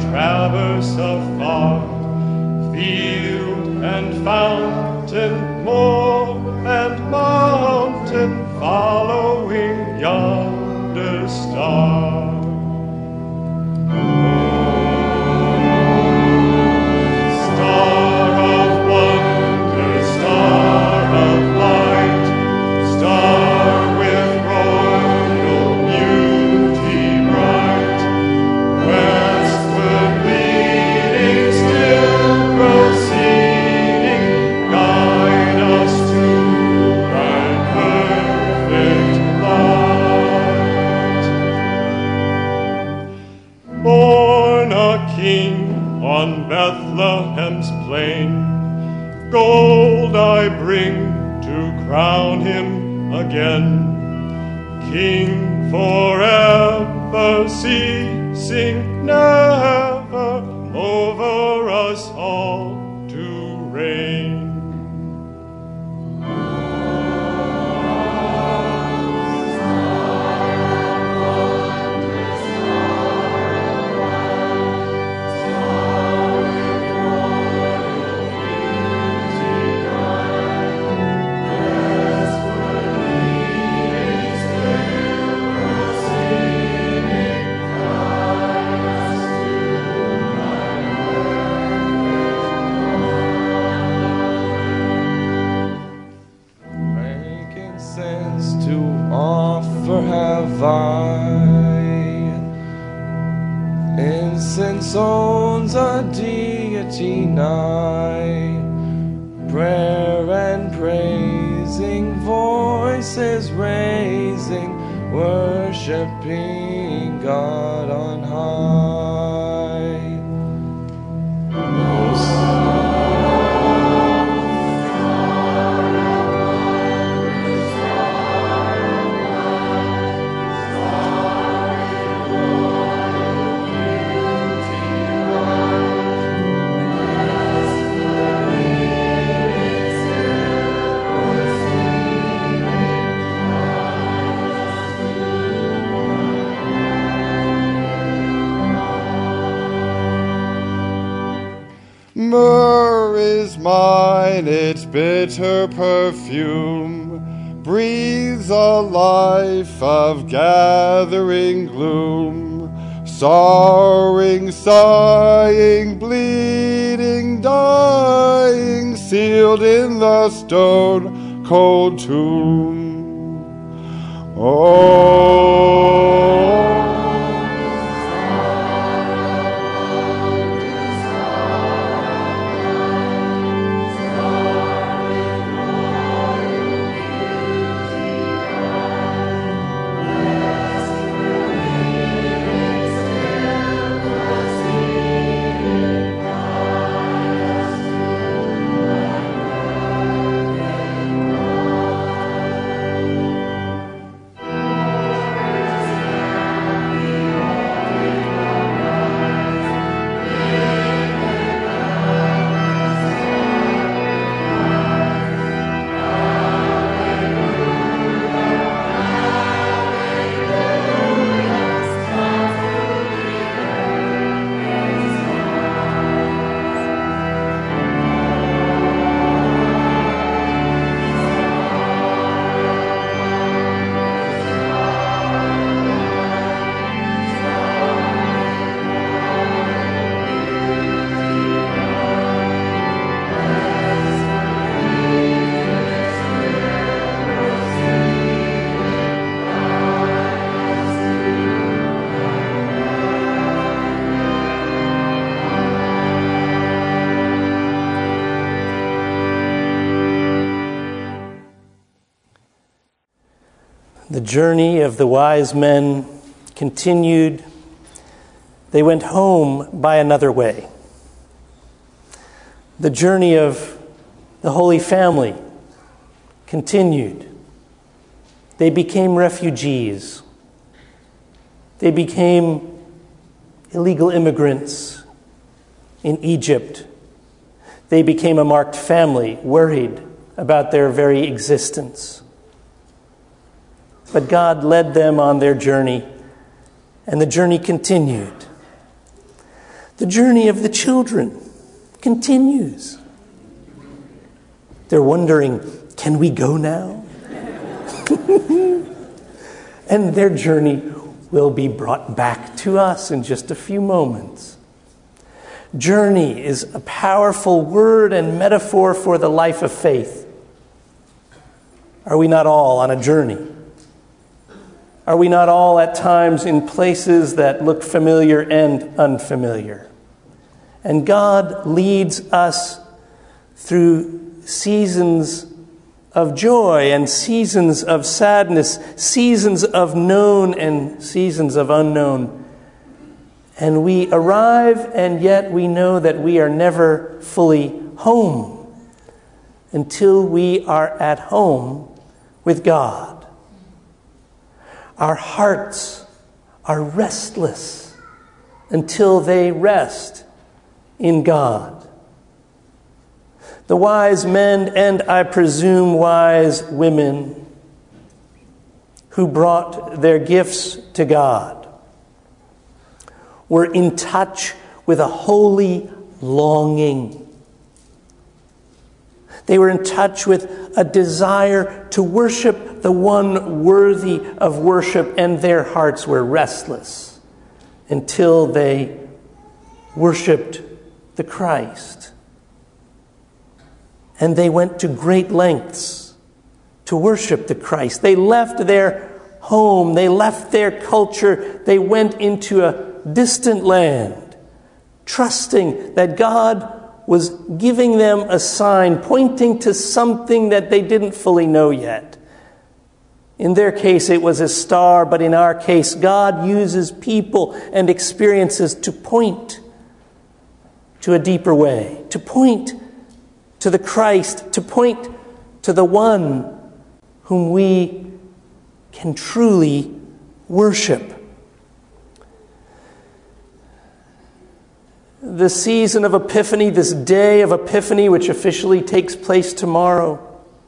traverse afar, field and fountain, moor and mountain, following yonder star. Bethlehem's plain, gold I bring to crown him again, King forever, ceasing never over us all to reign. Incense owns a deity nigh, prayer and praising, voices raising, worshiping God on high. Myrrh is mine, its bitter perfume breathes a life of gathering gloom, sorrowing, sighing, bleeding, dying, sealed in the stone cold tomb. Oh, The journey of the wise men continued. They went home by another way. The journey of the Holy Family continued. They became refugees. They became illegal immigrants in Egypt. They became a marked family, worried about their very existence. But God led them on their journey, and the journey continued. The journey of the children continues. They're wondering, can we go now? And their journey will be brought back to us in just a few moments. Journey is a powerful word and metaphor for the life of faith. Are we not all on a journey? Are we not all at times in places that look familiar and unfamiliar? And God leads us through seasons of joy and seasons of sadness, seasons of known and seasons of unknown. And we arrive, and yet we know that we are never fully home until we are at home with God. Our hearts are restless until they rest in God. The wise men, and I presume wise women, who brought their gifts to God, were in touch with a holy longing. They were in touch with a desire to worship the one worthy of worship, and their hearts were restless until they worshiped the Christ. And they went to great lengths to worship the Christ. They left their home, they left their culture, they went into a distant land, trusting that God was giving them a sign, pointing to something that they didn't fully know yet. In their case, it was a star, but in our case, God uses people and experiences to point to a deeper way, to point to the Christ, to point to the one whom we can truly worship. The season of Epiphany, this day of Epiphany, which officially takes place tomorrow,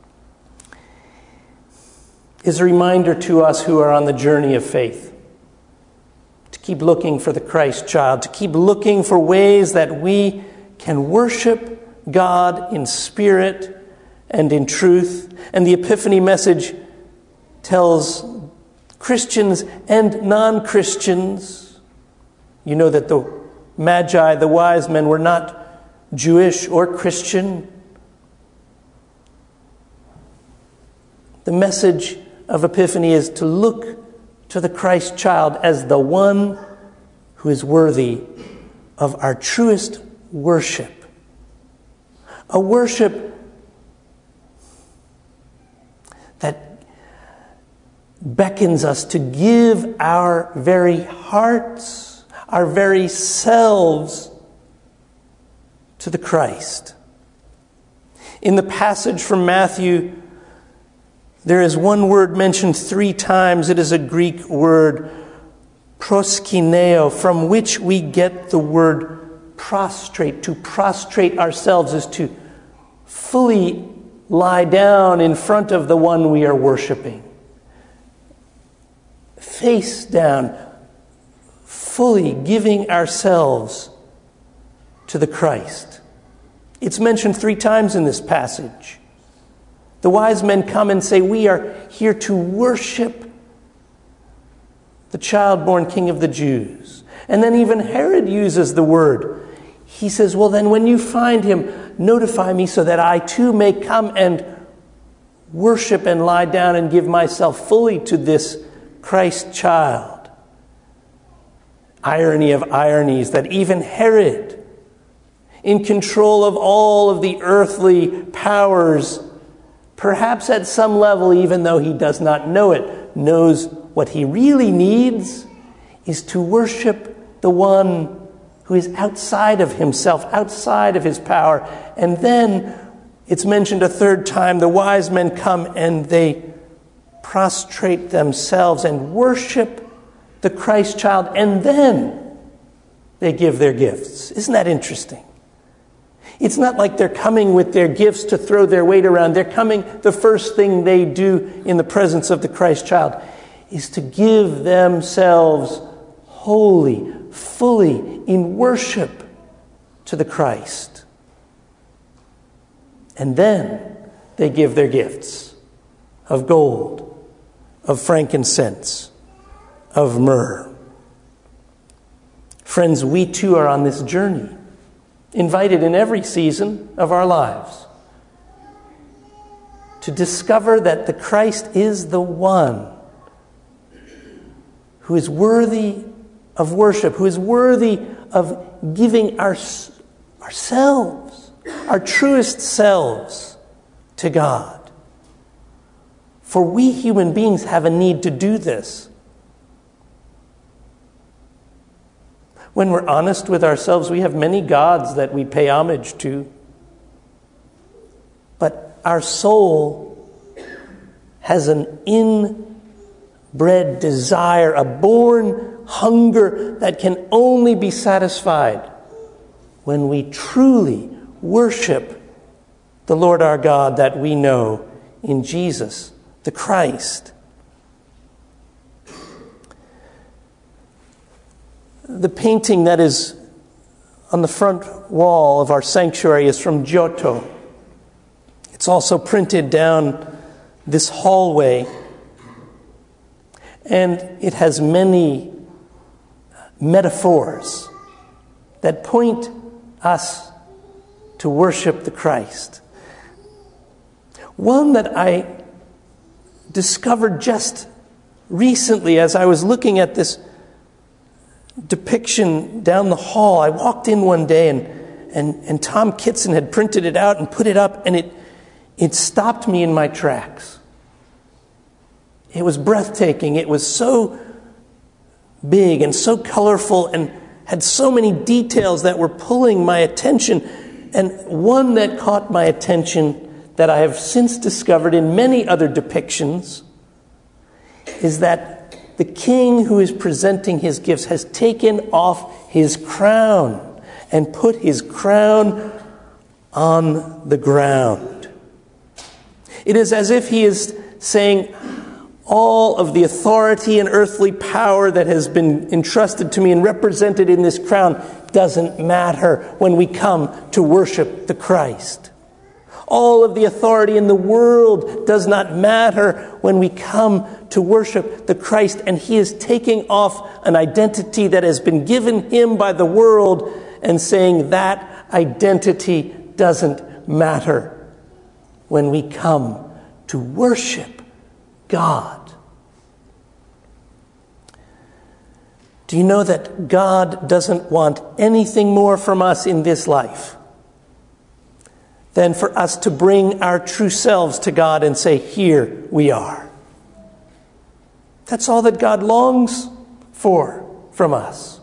is a reminder to us who are on the journey of faith to keep looking for the Christ child, to keep looking for ways that we can worship God in spirit and in truth. And the Epiphany message tells Christians and non-Christians, you know that the Magi, the wise men, were not Jewish or Christian. The message of Epiphany is to look to the Christ child as the one who is worthy of our truest worship. A worship that beckons us to give our very hearts, our very selves to the Christ. In the passage from Matthew, there is one word mentioned 3 times. It is a Greek word, proskineo, from which we get the word prostrate. To prostrate ourselves is to fully lie down in front of the one we are worshiping. Face down, fully giving ourselves to the Christ. It's mentioned 3 times in this passage. The wise men come and say, we are here to worship the child born King of the Jews. And then even Herod uses the word. He says, well, then when you find him, notify me so that I too may come and worship and lie down and give myself fully to this Christ child. Irony of ironies that even Herod, in control of all of the earthly powers, perhaps at some level, even though he does not know it, knows what he really needs is to worship the one who is outside of himself, outside of his power. And then it's mentioned a 3rd time, the wise men come and they prostrate themselves and worship the Christ child, and then they give their gifts. Isn't that interesting? It's not like they're coming with their gifts to throw their weight around. They're coming, the first thing they do in the presence of the Christ child is to give themselves wholly, fully in worship to the Christ. And then they give their gifts of gold, of frankincense, of myrrh. Friends, we too are on this journey, invited in every season of our lives to discover that the Christ is the one who is worthy of worship, who is worthy of giving ourselves, our truest selves, to God. For we human beings have a need to do this. When we're honest with ourselves, we have many gods that we pay homage to. But our soul has an inbred desire, a born hunger that can only be satisfied when we truly worship the Lord our God that we know in Jesus, the Christ. The painting that is on the front wall of our sanctuary is from Giotto. It's also printed down this hallway, and it has many metaphors that point us to worship the Christ. One that I discovered just recently as I was looking at this depiction down the hall. I walked in one day and Tom Kitson had printed it out and put it up, and it stopped me in my tracks. It was breathtaking. It was so big and so colorful and had so many details that were pulling my attention. And one that caught my attention that I have since discovered in many other depictions is that the king who is presenting his gifts has taken off his crown and put his crown on the ground. It is as if he is saying, all of the authority and earthly power that has been entrusted to me and represented in this crown doesn't matter when we come to worship the Christ. All of the authority in the world does not matter when we come to worship the Christ. And he is taking off an identity that has been given him by the world and saying that identity doesn't matter when we come to worship God. Do you know that God doesn't want anything more from us in this life than for us to bring our true selves to God and say, here we are. That's all that God longs for from us.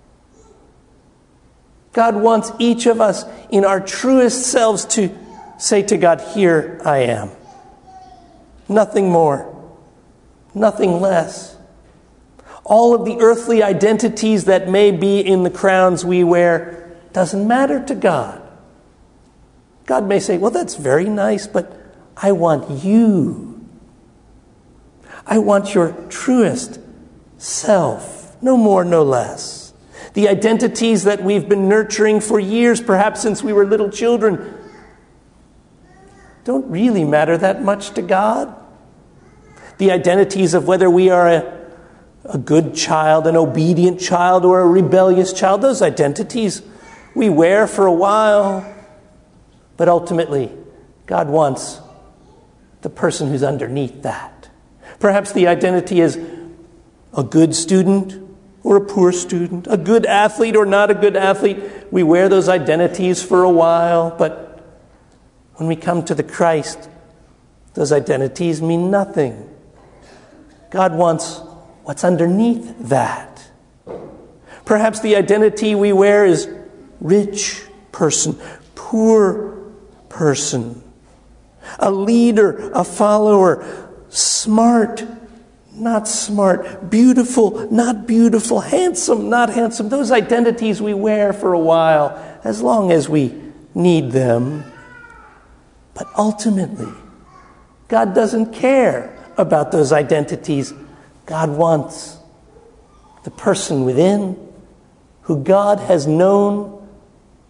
God wants each of us in our truest selves to say to God, here I am. Nothing more, nothing less. All of the earthly identities that may be in the crowns we wear doesn't matter to God. God may say, well, that's very nice, but I want you. I want your truest self, no more, no less. The identities that we've been nurturing for years, perhaps since we were little children, don't really matter that much to God. The identities of whether we are a good child, an obedient child, or a rebellious child, those identities we wear for a while. But ultimately, God wants the person who's underneath that. Perhaps the identity is a good student or a poor student, a good athlete or not a good athlete. We wear those identities for a while, but when we come to the Christ, those identities mean nothing. God wants what's underneath that. Perhaps the identity we wear is rich person, poor person, a leader, a follower, smart, not smart, beautiful, not beautiful, handsome, not handsome. Those identities we wear for a while, as long as we need them. But ultimately, God doesn't care about those identities. God wants the person within who God has known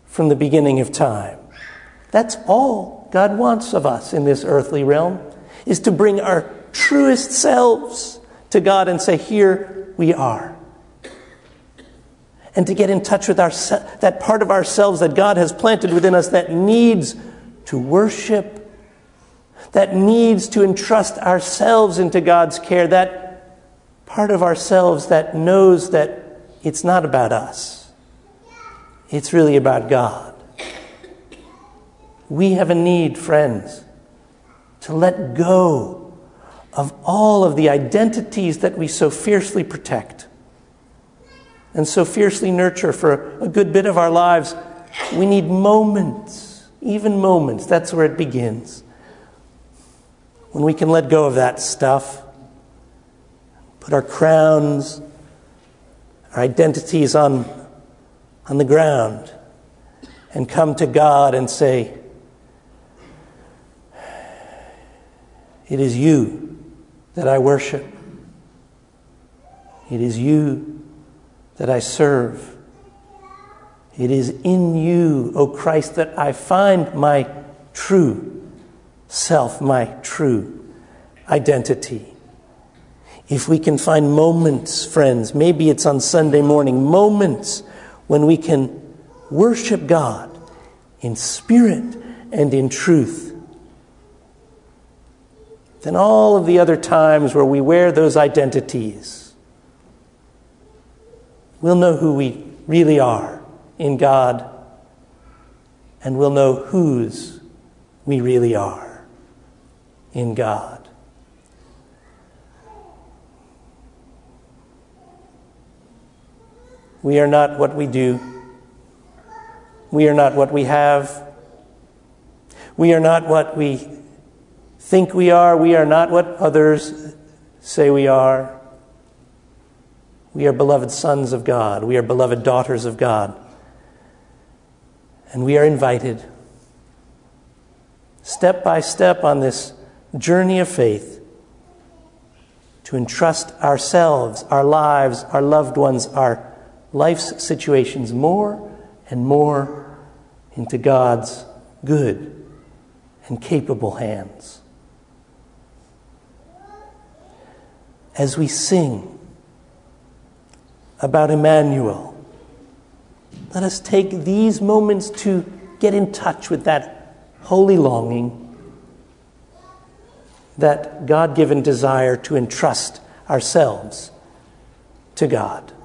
from the beginning of time. That's all God wants of us in this earthly realm, is to bring our truest selves to God and say, here we are. And to get in touch with that part of ourselves that God has planted within us that needs to worship, that needs to entrust ourselves into God's care, that part of ourselves that knows that it's not about us. It's really about God. We have a need, friends, to let go of all of the identities that we so fiercely protect and so fiercely nurture for a good bit of our lives. We need moments, even moments. That's where it begins. When we can let go of that stuff, put our crowns, our identities on the ground, and come to God and say, it is you that I worship. It is you that I serve. It is in you, O Christ, that I find my true self, my true identity. If we can find moments, friends, maybe it's on Sunday morning, moments when we can worship God in spirit and in truth, then all of the other times where we wear those identities, we'll know who we really are in God, and we'll know whose we really are in God. We are not what we do. We are not what we have. We are not what we think we are. We are not what others say we are. We are beloved sons of God. We are beloved daughters of God. And we are invited, step by step on this journey of faith, to entrust ourselves, our lives, our loved ones, our life's situations more and more into God's good and capable hands. As we sing about Emmanuel, let us take these moments to get in touch with that holy longing, that God-given desire to entrust ourselves to God.